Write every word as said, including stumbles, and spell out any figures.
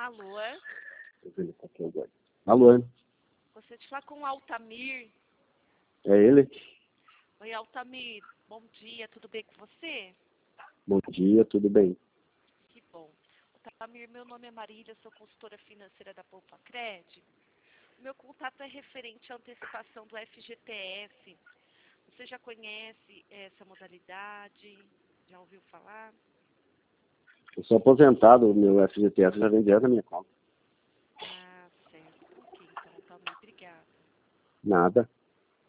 Alô? Ele tá aqui agora. Alô? Você te fala com o Altamir. É ele? Oi, Altamir. Bom dia, tudo bem com você? Bom dia, tudo bem? Que bom. Altamir, meu nome é Marília, sou consultora financeira da Poupa Cred. O meu contato é referente à antecipação do F G T S. Você já conhece essa modalidade? Já ouviu falar? Eu sou aposentado, o meu F G T S já vem direto na minha conta. Ah, certo. Ok, então, Altamir, obrigada. Nada.